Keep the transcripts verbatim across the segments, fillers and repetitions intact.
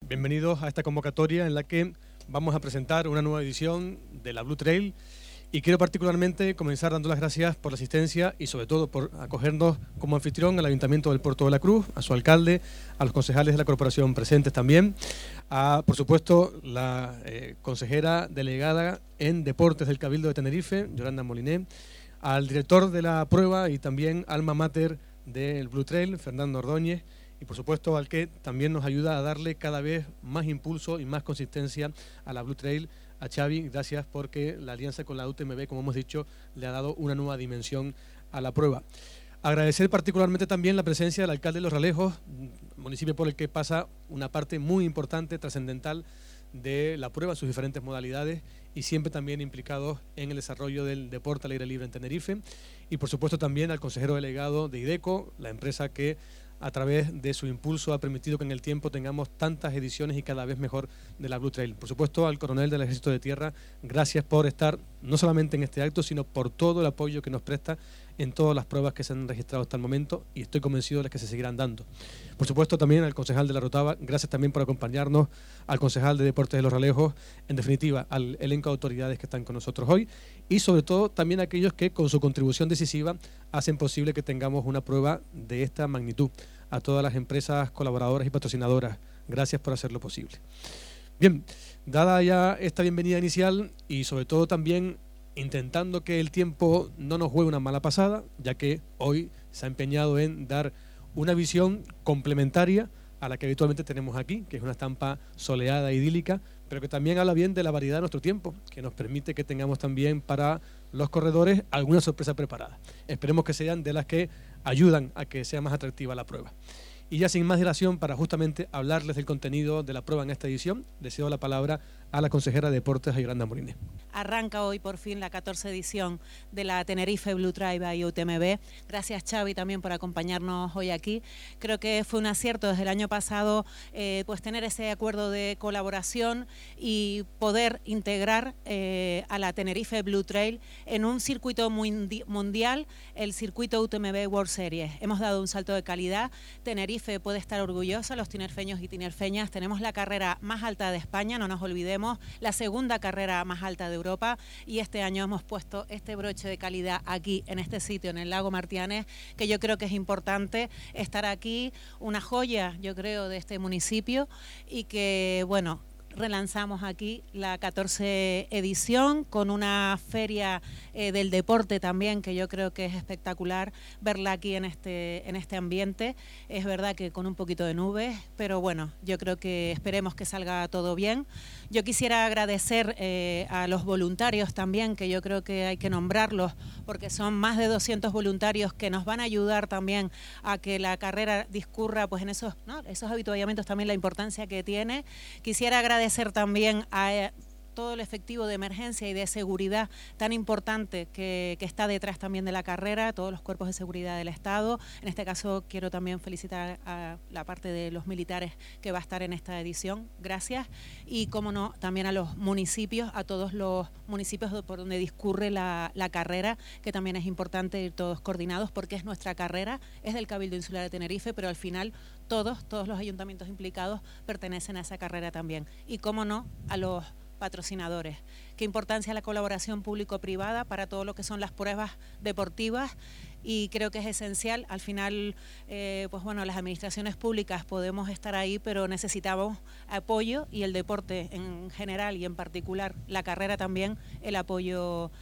bienvenidos a esta convocatoria en la que vamos a presentar una nueva edición de la Blue Trail, y quiero particularmente comenzar dando las gracias por la asistencia y sobre todo por acogernos como anfitrión al Ayuntamiento del Puerto de la Cruz, a su alcalde, a los concejales de la corporación presentes también, a, por supuesto, la eh, consejera delegada en Deportes del Cabildo de Tenerife, Yolanda Moliné, al director de la prueba y también alma mater del Blue Trail, Fernando Ordóñez, y por supuesto al que también nos ayuda a darle cada vez más impulso y más consistencia a la Blue Trail, a Xavi. Gracias, porque la alianza con la U T M B, como hemos dicho, le ha dado una nueva dimensión a la prueba. Agradecer particularmente también la presencia del alcalde de Los Realejos, municipio por el que pasa una parte muy importante, trascendental de la prueba, sus diferentes modalidades, y siempre también implicados en el desarrollo del deporte al aire libre en Tenerife. Y por supuesto también al consejero delegado de IDECO, la empresa que a través de su impulso ha permitido que en el tiempo tengamos tantas ediciones y cada vez mejor de la Blue Trail. Por supuesto al coronel del Ejército de Tierra, gracias por estar no solamente en este acto, sino por todo el apoyo que nos presta en todas las pruebas que se han registrado hasta el momento, y estoy convencido de las que se seguirán dando. Por supuesto también al concejal de La Rotava, gracias también por acompañarnos, al concejal de Deportes de Los Realejos, en definitiva al elenco de autoridades que están con nosotros hoy, y sobre todo también a aquellos que con su contribución decisiva hacen posible que tengamos una prueba de esta magnitud. A todas las empresas colaboradoras y patrocinadoras, gracias por hacerlo posible. Bien, dada ya esta bienvenida inicial y sobre todo también intentando que el tiempo no nos juegue una mala pasada, ya que hoy se ha empeñado en dar una visión complementaria a la que habitualmente tenemos aquí, que es una estampa soleada, idílica, pero que también habla bien de la variedad de nuestro tiempo, que nos permite que tengamos también para los corredores alguna sorpresa preparada. Esperemos que sean de las que ayudan a que sea más atractiva la prueba. Y ya sin más dilación, para justamente hablarles del contenido de la prueba en esta edición, le cedo la palabra a la consejera de Deportes, Yolanda Moliné. Arranca hoy por fin la catorce edición de la Tenerife Blue Trail y U T M B. Gracias, Xavi, también por acompañarnos hoy aquí. Creo que fue un acierto desde el año pasado eh, pues tener ese acuerdo de colaboración y poder integrar eh, a la Tenerife Blue Trail en un circuito mundial, el circuito U T M B World Series. Hemos dado un salto de calidad. Tenerife puede estar orgullosa, los tinerfeños y tinerfeñas. Tenemos la carrera más alta de España, no nos olvidemos, la segunda carrera más alta de Europa, y este año hemos puesto este broche de calidad aquí, en este sitio, en el lago Martianes, que yo creo que es importante estar aquí, una joya, yo creo, de este municipio, y que, bueno, relanzamos aquí la catorce edición con una feria eh, del deporte también, que yo creo que es espectacular verla aquí en este, en este ambiente. Es verdad que con un poquito de nubes, pero bueno, yo creo que esperemos que salga todo bien. Yo quisiera agradecer eh, a los voluntarios también, que yo creo que hay que nombrarlos, porque son más de doscientos voluntarios que nos van a ayudar también a que la carrera discurra pues en esos, ¿no?, esos habituallamientos, también la importancia que tiene. Quisiera agradecer Agradecer también a eh, todo el efectivo de emergencia y de seguridad tan importante que, que está detrás también de la carrera, todos los cuerpos de seguridad del Estado. En este caso quiero también felicitar a la parte de los militares que va a estar en esta edición, gracias. Y como no, también a los municipios, a todos los municipios por donde discurre la, la carrera, que también es importante ir todos coordinados, porque es nuestra carrera, es del Cabildo Insular de Tenerife, pero al final todos, todos los ayuntamientos implicados pertenecen a esa carrera también. Y como no, a los patrocinadores. Qué importancia la colaboración público-privada para todo lo que son las pruebas deportivas, y creo que es esencial. Al final, eh, pues bueno, las administraciones públicas podemos estar ahí, pero necesitamos apoyo, y el deporte en general y en particular la carrera también, el apoyo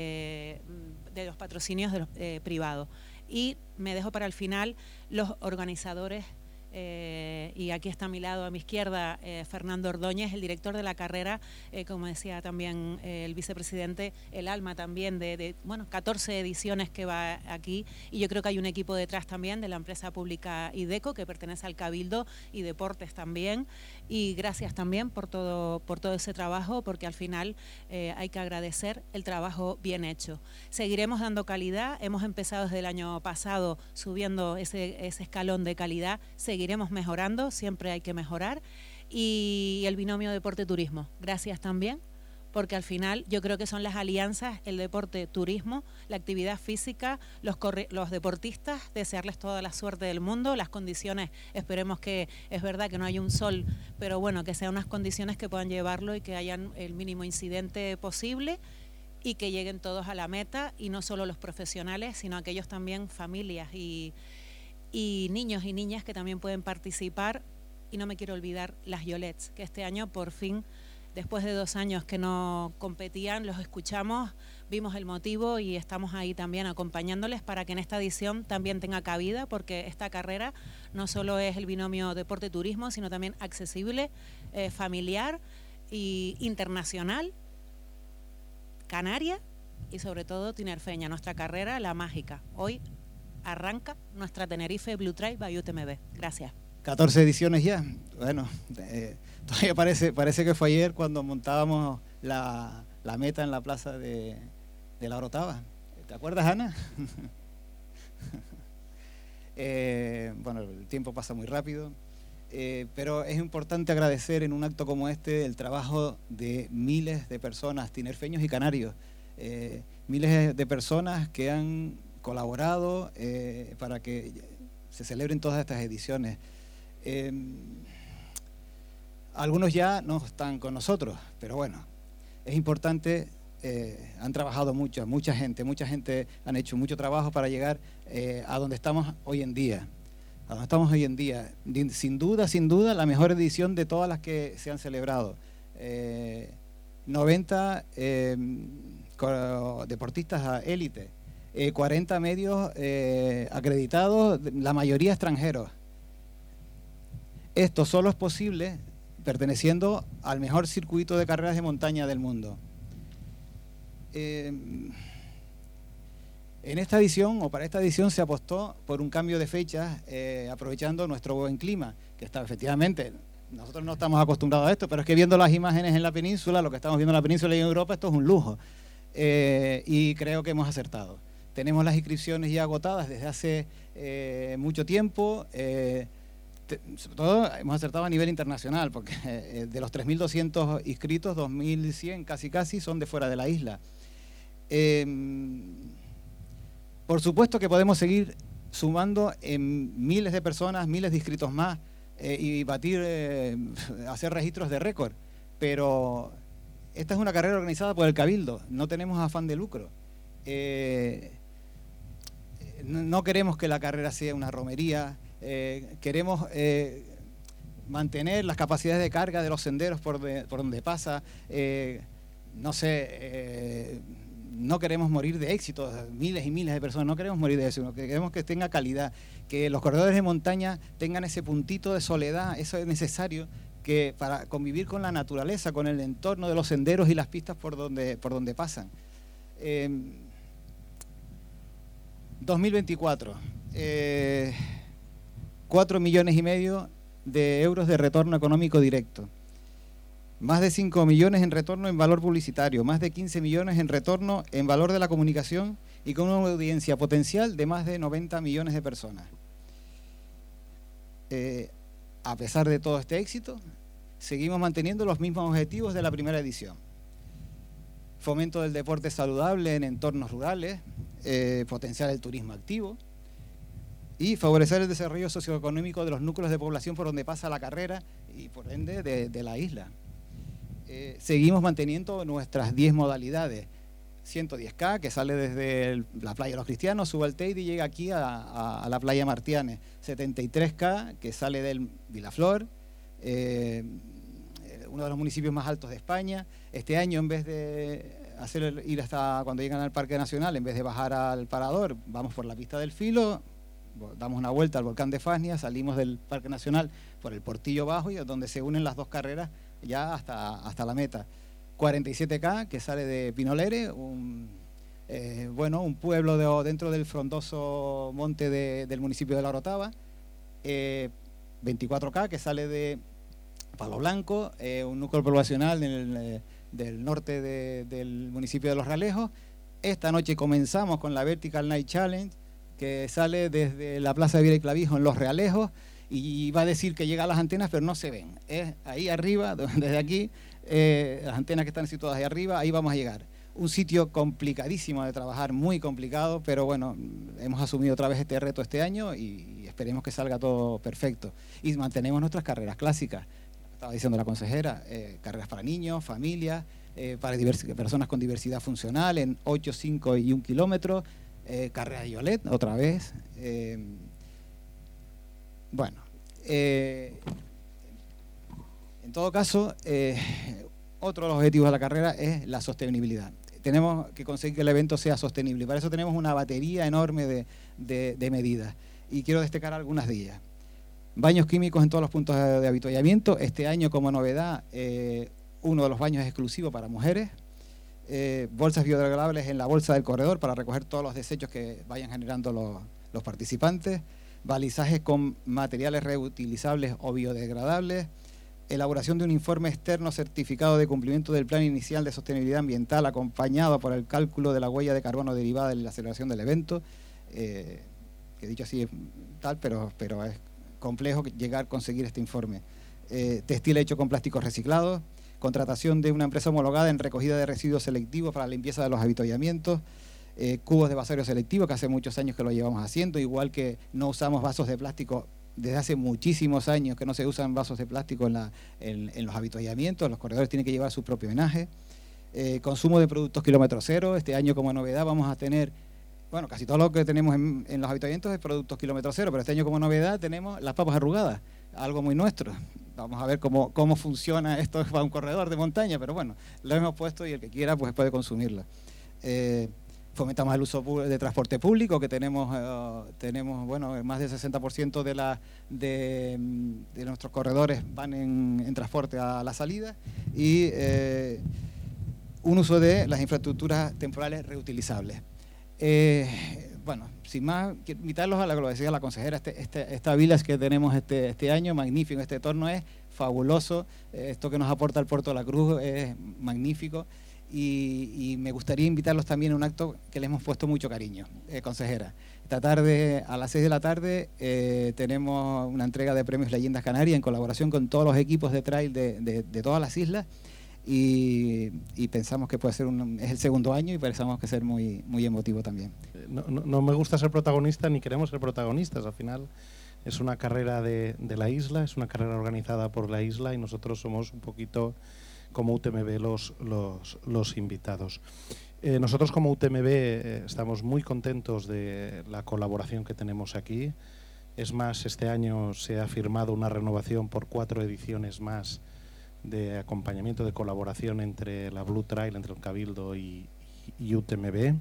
eh, de los patrocinios de los, eh, privados. Y me dejo para el final los organizadores. Eh, y aquí está a mi lado, a mi izquierda, eh, Fernando Ordóñez, el director de la carrera, eh, como decía también eh, el vicepresidente, el alma también de, de, bueno, catorce ediciones que va aquí, y yo creo que hay un equipo detrás también de la empresa pública IDECO, que pertenece al Cabildo, y Deportes también, y gracias también por todo, por todo ese trabajo, porque al final eh, hay que agradecer el trabajo bien hecho. Seguiremos dando calidad, hemos empezado desde el año pasado subiendo ese, ese escalón de calidad, seguiremos mejorando, siempre hay que mejorar. Y el binomio deporte-turismo, gracias también porque al final yo creo que son las alianzas, el deporte, turismo, la actividad física, los, los deportistas, desearles toda la suerte del mundo, las condiciones, esperemos que, es verdad que no hay un sol, pero bueno, que sean unas condiciones que puedan llevarlo y que hayan el mínimo incidente posible y que lleguen todos a la meta, y no solo los profesionales, sino aquellos también familias y, y niños y niñas que también pueden participar. Y no me quiero olvidar las Yolets, que este año por fin, después de dos años que no competían, los escuchamos, vimos el motivo y estamos ahí también acompañándoles para que en esta edición también tenga cabida, porque esta carrera no solo es el binomio deporte-turismo, sino también accesible, eh, familiar e internacional, canaria y sobre todo tinerfeña. Nuestra carrera, la mágica. Hoy arranca nuestra Tenerife Blue Trail by U T M B. Gracias. catorce ediciones ya. Bueno, eh, todavía parece, parece que fue ayer cuando montábamos la, la meta en la plaza de, de la Orotava. ¿Te acuerdas, Ana? eh, bueno, el tiempo pasa muy rápido, eh, pero es importante agradecer en un acto como este el trabajo de miles de personas, tinerfeños y canarios, eh, miles de personas que han colaborado eh, para que se celebren todas estas ediciones. Eh, algunos ya no están con nosotros, pero bueno, es importante, eh, han trabajado mucho, mucha gente, mucha gente han hecho mucho trabajo para llegar eh, a donde estamos hoy en día, a donde estamos hoy en día. Sin duda, sin duda, la mejor edición de todas las que se han celebrado. Eh, noventa eh, deportistas a élite, eh, cuarenta medios eh, acreditados, la mayoría extranjeros. Esto solo es posible perteneciendo al mejor circuito de carreras de montaña del mundo. Eh, en esta edición, o para esta edición, se apostó por un cambio de fechas, eh, aprovechando nuestro buen clima, que está efectivamente, nosotros no estamos acostumbrados a esto, pero es que viendo las imágenes en la península, lo que estamos viendo en la península y en Europa, esto es un lujo. Eh, y creo que hemos acertado. Tenemos las inscripciones ya agotadas desde hace eh, mucho tiempo. Eh, sobre todo hemos acertado a nivel internacional, porque eh, de los tres mil doscientos inscritos, dos mil cien casi casi son de fuera de la isla. Eh, por supuesto que podemos seguir sumando en miles de personas, miles de inscritos más, eh, y batir, eh, hacer registros de récord, pero esta es una carrera organizada por el Cabildo, no tenemos afán de lucro. Eh, no, no queremos que la carrera sea una romería. Eh, queremos eh, mantener las capacidades de carga de los senderos por, de, por donde pasa, eh, no sé, eh, no queremos morir de éxito, miles y miles de personas, no queremos morir de eso, sino que queremos que tenga calidad, que los corredores de montaña tengan ese puntito de soledad, eso es necesario que para convivir con la naturaleza, con el entorno de los senderos y las pistas por donde, por donde pasan. Eh, dos mil veinticuatro. Eh, cuatro millones y medio de euros de retorno económico directo, más de cinco millones en retorno en valor publicitario, más de quince millones en retorno en valor de la comunicación y con una audiencia potencial de más de noventa millones de personas. Eh, a pesar de todo este éxito, seguimos manteniendo los mismos objetivos de la primera edición. Fomento del deporte saludable en entornos rurales, eh, potenciar el turismo activo, y favorecer el desarrollo socioeconómico de los núcleos de población por donde pasa la carrera y por ende de, de la isla. Eh, seguimos manteniendo nuestras diez modalidades. ciento diez K, que sale desde el, la playa de los Cristianos, sube al Teide y llega aquí a, a, a la playa Martianes. setenta y tres K, que sale del Vilaflor, eh, uno de los municipios más altos de España. Este año, en vez de hacer el, ir hasta cuando llegan al Parque Nacional, en vez de bajar al Parador, vamos por la pista del Filo, damos una vuelta al volcán de Fasnia, salimos del Parque Nacional por el Portillo Bajo, y es donde se unen las dos carreras ya hasta, hasta la meta. cuarenta y siete K, que sale de Pinolere, un, eh, bueno, un pueblo de, dentro del frondoso monte de, del municipio de La Orotava. Eh, veinticuatro K, que sale de Palo Blanco, eh, un núcleo poblacional del, eh, del norte de, del municipio de Los Realejos. Esta noche comenzamos con la Vertical Night Challenge, que sale desde la Plaza de Vila y Clavijo en Los Realejos y va a decir que llega a las antenas, pero no se ven. Es ahí arriba, desde aquí, eh, las antenas que están situadas ahí arriba, ahí vamos a llegar. Un sitio complicadísimo de trabajar, muy complicado, pero bueno, hemos asumido otra vez este reto este año y esperemos que salga todo perfecto. Y mantenemos nuestras carreras clásicas, estaba diciendo la consejera, eh, carreras para niños, familias, eh, para personas con diversidad funcional en ocho, cinco y un kilómetros, eh, carrera de Yolet, otra vez. Eh, bueno, eh, en todo caso, eh, otro de los objetivos de la carrera es la sostenibilidad. Tenemos que conseguir que el evento sea sostenible. Para eso tenemos una batería enorme de, de, de medidas. Y quiero destacar algunas de ellas. Baños químicos en todos los puntos de, de avituallamiento. Este año, como novedad, eh, uno de los baños es exclusivo para mujeres. Eh, bolsas biodegradables en la bolsa del corredor para recoger todos los desechos que vayan generando los, los participantes. Balizajes con materiales reutilizables o biodegradables. Elaboración de un informe externo certificado de cumplimiento del plan inicial de sostenibilidad ambiental acompañado por el cálculo de la huella de carbono derivada de la celebración del evento, eh, que dicho así es tal, pero, pero es complejo llegar a conseguir este informe. Eh, textil hecho con plásticos reciclados, contratación de una empresa homologada en recogida de residuos selectivos para la limpieza de los avituallamientos, eh, cubos de vasario selectivo, que hace muchos años que lo llevamos haciendo, igual que no usamos vasos de plástico. Desde hace muchísimos años que no se usan vasos de plástico en, la, en, en los avituallamientos, los corredores tienen que llevar su propio menaje. Eh, consumo de productos kilómetro cero, este año como novedad vamos a tener, bueno, casi todo lo que tenemos en, en los avituallamientos es productos kilómetro cero, pero este año como novedad tenemos las papas arrugadas, algo muy nuestro. Vamos a ver cómo, cómo funciona esto para un corredor de montaña, pero bueno, lo hemos puesto y el que quiera pues puede consumirlo. Eh, Fomentamos el uso de transporte público, que tenemos, eh, tenemos bueno, más del sesenta por ciento de, la, de, de nuestros corredores van en, en transporte a la salida, y eh, un uso de las infraestructuras temporales reutilizables. Eh, bueno, sin más, quiero invitarlos a lo que decía la consejera, este, este, esta village que tenemos este, este año, magnífico, este entorno es fabuloso, esto que nos aporta el Puerto de la Cruz es magnífico. Y, y me gustaría invitarlos también a un acto que les hemos puesto mucho cariño, eh, consejera. Esta tarde, a las seis de la tarde, eh, tenemos una entrega de premios Leyendas Canarias en colaboración con todos los equipos de trail de, de, de todas las islas, y, y pensamos que puede ser un, es el segundo año y pensamos que ser muy, muy emotivo también. No, no, no me gusta ser protagonista ni queremos ser protagonistas, al final es una carrera de, de la isla, es una carrera organizada por la isla y nosotros somos un poquito como U T M B los, los, los invitados. Eh, nosotros como U T M B eh, estamos muy contentos de la colaboración que tenemos aquí. Es más, este año se ha firmado una renovación por cuatro ediciones más de acompañamiento, de colaboración entre la Blue Trail, entre el Cabildo y, y U T M B.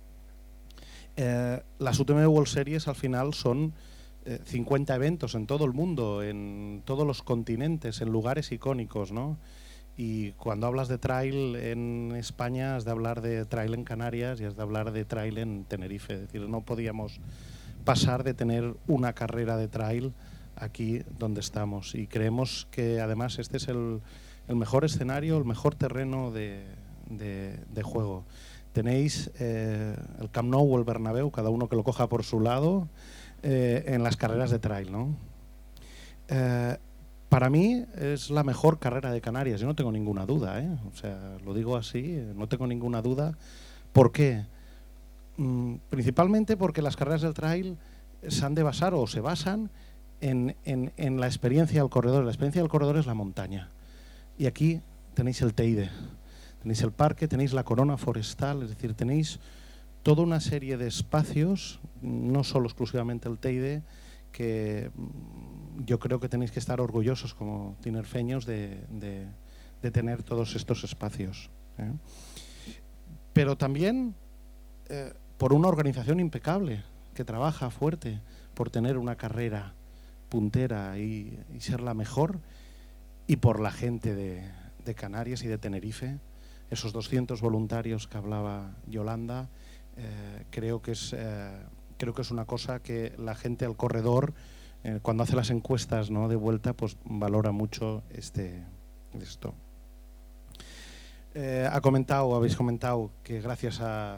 Eh, las U T M B World Series al final son eh, cincuenta eventos en todo el mundo, en todos los continentes, en lugares icónicos, ¿no? Y cuando hablas de trail en España has de hablar de trail en Canarias y has de hablar de trail en Tenerife. Es decir, no podíamos pasar de tener una carrera de trail aquí donde estamos. Y creemos que además este es el, el mejor escenario, el mejor terreno de, de, de juego. Tenéis eh, el Camp Nou o el Bernabéu, cada uno que lo coja por su lado, eh, en las carreras de trail, ¿no? Eh, Para mí es la mejor carrera de Canarias, yo no tengo ninguna duda, ¿eh? O sea, lo digo así, no tengo ninguna duda. ¿Por qué? Mm, principalmente porque las carreras del trail se han de basar o se basan en, en, en la experiencia del corredor. La experiencia del corredor es la montaña. Y aquí tenéis el Teide, tenéis el parque, tenéis la corona forestal, es decir, tenéis toda una serie de espacios, no solo exclusivamente el Teide, que yo creo que tenéis que estar orgullosos como tinerfeños de, de, de tener todos estos espacios, ¿eh? Pero también eh, por una organización impecable que trabaja fuerte por tener una carrera puntera y, y ser la mejor, y por la gente de, de Canarias y de Tenerife, esos doscientos voluntarios que hablaba Yolanda, eh, creo que es eh, creo que es una cosa que la gente al corredor, eh, cuando hace las encuestas, ¿no?, de vuelta, pues valora mucho este esto. Eh, ha comentado, habéis comentado que gracias a,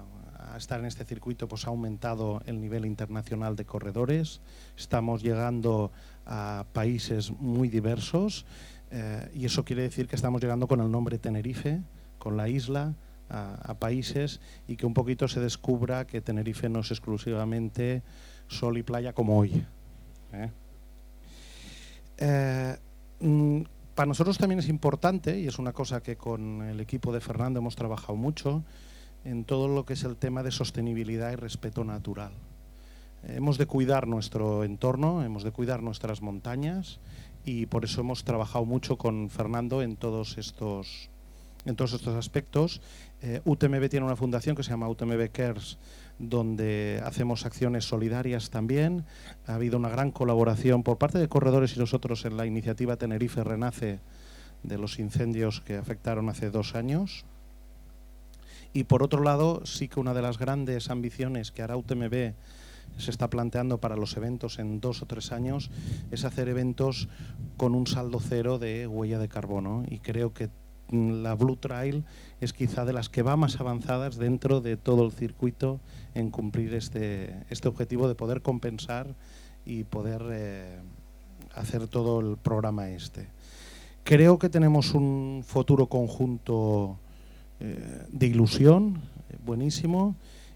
a estar en este circuito, pues ha aumentado el nivel internacional de corredores. Estamos llegando a países muy diversos eh, y eso quiere decir que estamos llegando con el nombre Tenerife, con la isla, a, a países, y que un poquito se descubra que Tenerife no es exclusivamente sol y playa como hoy. ¿eh? Eh, mm, para nosotros también es importante, y es una cosa que con el equipo de Fernando hemos trabajado mucho, en todo lo que es el tema de sostenibilidad y respeto natural. Eh, hemos de cuidar nuestro entorno, hemos de cuidar nuestras montañas, y por eso hemos trabajado mucho con Fernando en todos estos, en todos estos aspectos. Eh, U T M B tiene una fundación que se llama U T M B Cares, donde hacemos acciones solidarias también. Ha habido una gran colaboración por parte de corredores y nosotros en la iniciativa Tenerife Renace de los incendios que afectaron hace dos años. Y por otro lado, sí que una de las grandes ambiciones que hará U T M B se está planteando para los eventos en dos o tres años es hacer eventos con un saldo cero de huella de carbono, y creo que la Blue Trail es quizá de las que va más avanzadas dentro de todo el circuito en cumplir este, este objetivo de poder compensar y poder eh, hacer todo el programa este. Creo que tenemos un futuro conjunto eh, de ilusión, eh, buenísimo,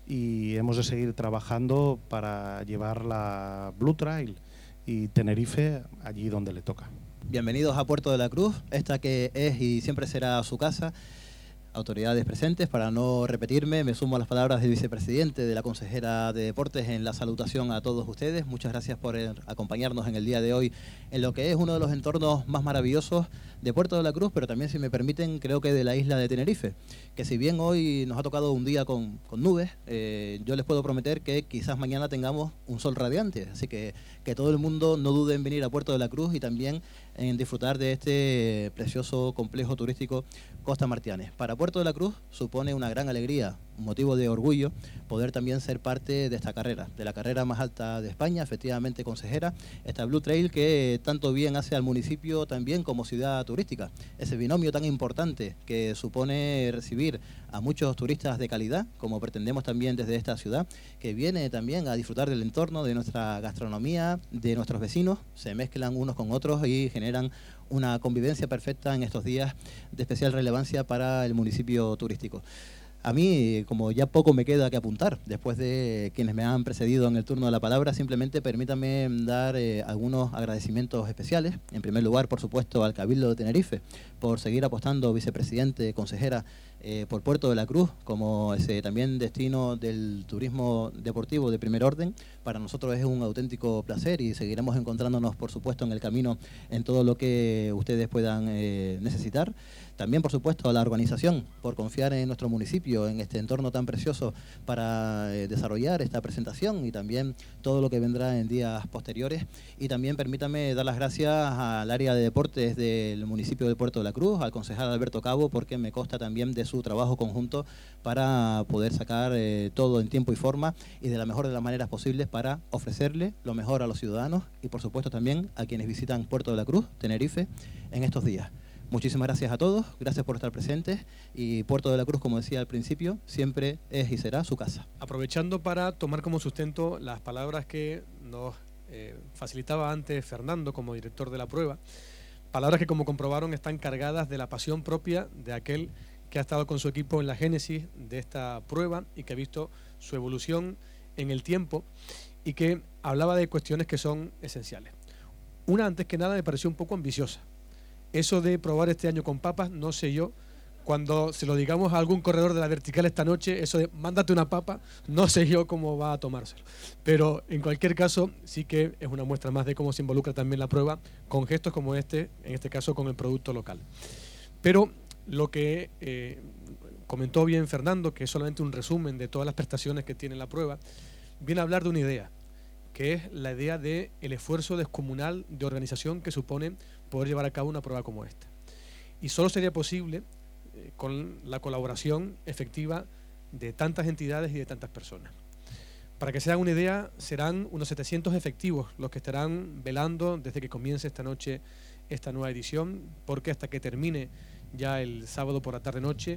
y hemos de seguir trabajando para llevar la Blue Trail y Tenerife allí donde le toca. Bienvenidos a Puerto de la Cruz, esta que es y siempre será su casa. Autoridades presentes, para no repetirme, me sumo a las palabras del vicepresidente, de la consejera de Deportes, en la salutación a todos ustedes. Muchas gracias por acompañarnos en el día de hoy en lo que es uno de los entornos más maravillosos de Puerto de la Cruz, pero también, si me permiten, creo que de la isla de Tenerife, que si bien hoy nos ha tocado un día con, con nubes, eh, yo les puedo prometer que quizás mañana tengamos un sol radiante, así que que todo el mundo no dude en venir a Puerto de la Cruz y también en disfrutar de este precioso complejo turístico Costa Martianes. Para Puerto de la Cruz supone una gran alegría, un motivo de orgullo, poder también ser parte de esta carrera, de la carrera más alta de España, efectivamente, consejera, esta Blue Trail que tanto bien hace al municipio también como ciudad turística. Ese binomio tan importante que supone recibir a muchos turistas de calidad, como pretendemos también desde esta ciudad, que viene también a disfrutar del entorno, de nuestra gastronomía, de nuestros vecinos, se mezclan unos con otros y generan una convivencia perfecta en estos días de especial relevancia para el municipio turístico. A mí, como ya poco me queda que apuntar, después de quienes me han precedido en el turno de la palabra, simplemente permítanme dar eh, algunos agradecimientos especiales. En primer lugar, por supuesto, al Cabildo de Tenerife, por seguir apostando, vicepresidente, consejera, eh, por Puerto de la Cruz, como ese también destino del turismo deportivo de primer orden. Para nosotros es un auténtico placer y seguiremos encontrándonos, por supuesto, en el camino en todo lo que ustedes puedan eh, necesitar. También, por supuesto, a la organización por confiar en nuestro municipio, en este entorno tan precioso para eh, desarrollar esta presentación y también todo lo que vendrá en días posteriores. Y también permítame dar las gracias al área de deportes del municipio de Puerto de la Cruz, al concejal Alberto Cabo, porque me consta también de su trabajo conjunto para poder sacar eh, todo en tiempo y forma y de la mejor de las maneras posibles para ofrecerle lo mejor a los ciudadanos y, por supuesto, también a quienes visitan Puerto de la Cruz, Tenerife, en estos días. Muchísimas gracias a todos, gracias por estar presentes, y Puerto de la Cruz, como decía al principio, siempre es y será su casa. Aprovechando para tomar como sustento las palabras que nos eh, facilitaba antes Fernando como director de la prueba, palabras que, como comprobaron, están cargadas de la pasión propia de aquel que ha estado con su equipo en la génesis de esta prueba y que ha visto su evolución en el tiempo y que hablaba de cuestiones que son esenciales. Una, antes que nada, me pareció un poco ambiciosa. Eso de probar este año con papas, no sé yo, cuando se lo digamos a algún corredor de la vertical esta noche, eso de mándate una papa, no sé yo cómo va a tomárselo. Pero en cualquier caso, sí que es una muestra más de cómo se involucra también la prueba con gestos como este, en este caso con el producto local. Pero lo que eh, comentó bien Fernando, que es solamente un resumen de todas las prestaciones que tiene la prueba, viene a hablar de una idea, que es la idea del esfuerzo descomunal de organización que supone poder llevar a cabo una prueba como esta. Y solo sería posible eh, con la colaboración efectiva de tantas entidades y de tantas personas. Para que se hagan una idea, serán unos setecientos efectivos los que estarán velando desde que comience esta noche esta nueva edición, porque hasta que termine ya el sábado por la tarde-noche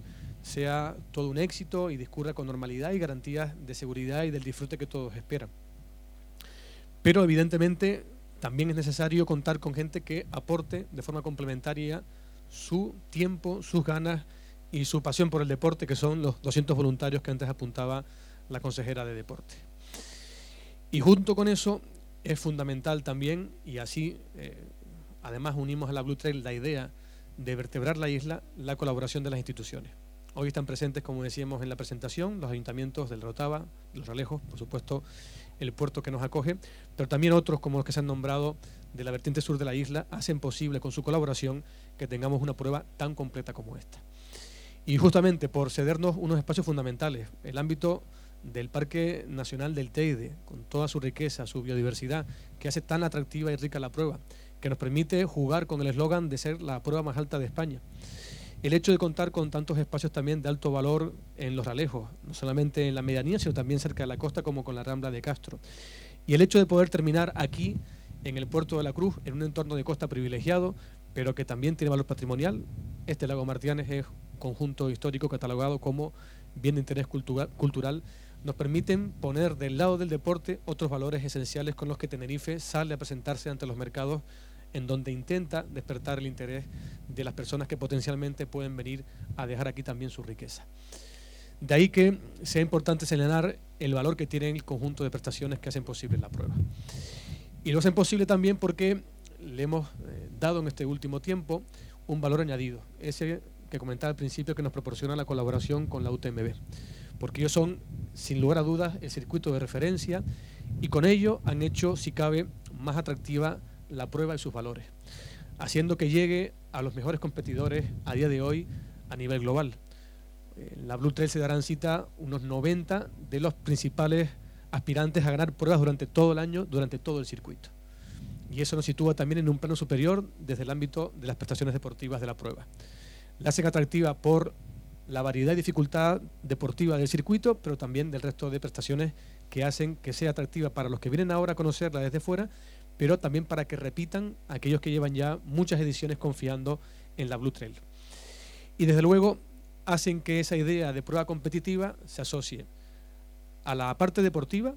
sea todo un éxito y discurra con normalidad y garantías de seguridad y del disfrute que todos esperan. Pero evidentemente también es necesario contar con gente que aporte de forma complementaria su tiempo, sus ganas y su pasión por el deporte, que son los doscientos voluntarios que antes apuntaba la consejera de Deporte. Y junto con eso es fundamental también, y así eh, además unimos a la Blue Trail la idea de vertebrar la isla, la colaboración de las instituciones. Hoy están presentes, como decíamos en la presentación, los ayuntamientos del Rotava, los Realejos, por supuesto el puerto que nos acoge, pero también otros como los que se han nombrado de la vertiente sur de la isla hacen posible con su colaboración que tengamos una prueba tan completa como esta. Y justamente por cedernos unos espacios fundamentales, el ámbito del Parque Nacional del Teide, con toda su riqueza, su biodiversidad, que hace tan atractiva y rica la prueba, que nos permite jugar con el eslogan de ser la prueba más alta de España. El hecho de contar con tantos espacios también de alto valor en los Realejos, no solamente en la medianía, sino también cerca de la costa, como con la Rambla de Castro. Y el hecho de poder terminar aquí, en el Puerto de la Cruz, en un entorno de costa privilegiado, pero que también tiene valor patrimonial. Este lago Martianes es conjunto histórico catalogado como bien de interés cultural, cultural, nos permiten poner del lado del deporte otros valores esenciales con los que Tenerife sale a presentarse ante los mercados, en donde intenta despertar el interés de las personas que potencialmente pueden venir a dejar aquí también su riqueza. De ahí que sea importante señalar el valor que tiene el conjunto de prestaciones que hacen posible la prueba. Y lo hacen posible también porque le hemos eh, dado en este último tiempo un valor añadido, ese que comentaba al principio, que nos proporciona la colaboración con la U T M B, porque ellos son, sin lugar a dudas, el circuito de referencia y con ello han hecho, si cabe, más atractiva la prueba y sus valores, haciendo que llegue a los mejores competidores a día de hoy a nivel global. En la Blue Trail se darán cita unos noventa de los principales aspirantes a ganar pruebas durante todo el año, durante todo el circuito. Y eso nos sitúa también en un plano superior desde el ámbito de las prestaciones deportivas de la prueba. La hacen atractiva por la variedad y dificultad deportiva del circuito, pero también del resto de prestaciones que hacen que sea atractiva para los que vienen ahora a conocerla desde fuera, pero también para que repitan aquellos que llevan ya muchas ediciones confiando en la Blue Trail. Y desde luego hacen que esa idea de prueba competitiva se asocie a la parte deportiva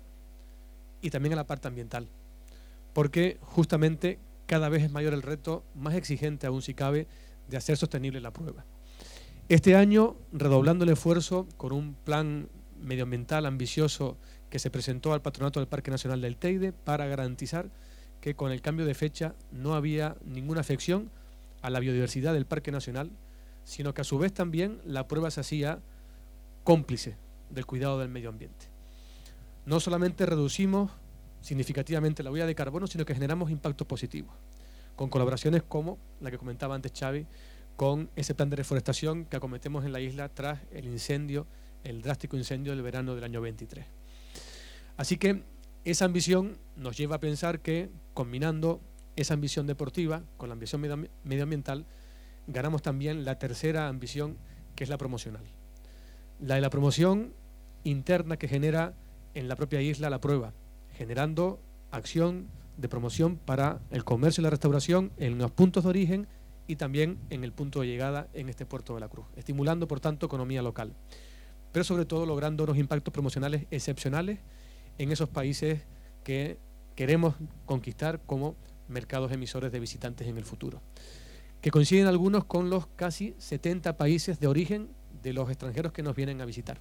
y también a la parte ambiental, porque justamente cada vez es mayor el reto, más exigente aún si cabe, de hacer sostenible la prueba. Este año, redoblando el esfuerzo con un plan medioambiental ambicioso que se presentó al Patronato del Parque Nacional del Teide para garantizar que con el cambio de fecha no había ninguna afección a la biodiversidad del Parque Nacional, sino que a su vez también la prueba se hacía cómplice del cuidado del medio ambiente. No solamente reducimos significativamente la huella de carbono, sino que generamos impactos positivos, con colaboraciones como la que comentaba antes Xavi, con ese plan de reforestación que acometemos en la isla tras el incendio, el drástico incendio del verano del año veintitrés. Así que esa ambición nos lleva a pensar que, combinando esa ambición deportiva con la ambición medioambiental, ganamos también la tercera ambición, que es la promocional. La de la promoción interna que genera en la propia isla la prueba, generando acción de promoción para el comercio y la restauración en los puntos de origen y también en el punto de llegada en este Puerto de la Cruz, estimulando por tanto economía local, pero sobre todo logrando unos impactos promocionales excepcionales en esos países que queremos conquistar como mercados emisores de visitantes en el futuro, que coinciden algunos con los casi setenta países de origen de los extranjeros que nos vienen a visitar,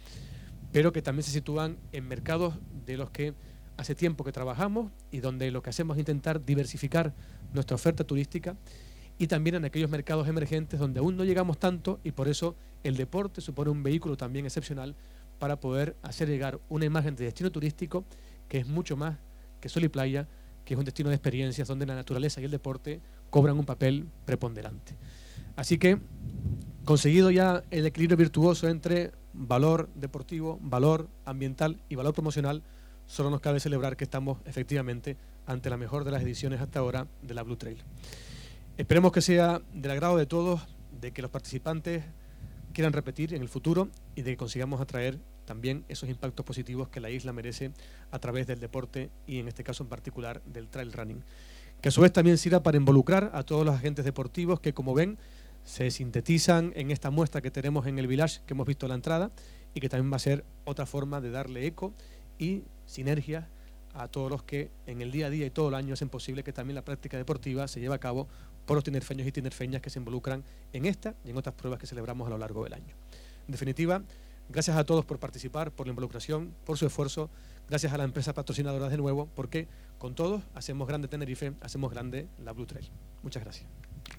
pero que también se sitúan en mercados de los que hace tiempo que trabajamos y donde lo que hacemos es intentar diversificar nuestra oferta turística, y también en aquellos mercados emergentes donde aún no llegamos tanto, y por eso el deporte supone un vehículo también excepcional para poder hacer llegar una imagen de destino turístico que es mucho más que sol y playa, que es un destino de experiencias donde la naturaleza y el deporte cobran un papel preponderante. Así que, conseguido ya el equilibrio virtuoso entre valor deportivo, valor ambiental y valor promocional, solo nos cabe celebrar que estamos efectivamente ante la mejor de las ediciones hasta ahora de la Blue Trail. Esperemos que sea del agrado de todos, de que los participantes quieran repetir en el futuro y de que consigamos atraer también esos impactos positivos que la isla merece a través del deporte y en este caso en particular del trail running. Que a su vez también sirva para involucrar a todos los agentes deportivos que, como ven, se sintetizan en esta muestra que tenemos en el Village, que hemos visto en la entrada, y que también va a ser otra forma de darle eco y sinergia a todos los que en el día a día y todo el año hacen posible que también la práctica deportiva se lleve a cabo por los tinerfeños y tinerfeñas que se involucran en esta y en otras pruebas que celebramos a lo largo del año. En definitiva, gracias a todos por participar, por la involucración, por su esfuerzo, gracias a las empresas patrocinadoras de nuevo, porque con todos hacemos grande Tenerife, hacemos grande la Blue Trail. Muchas gracias.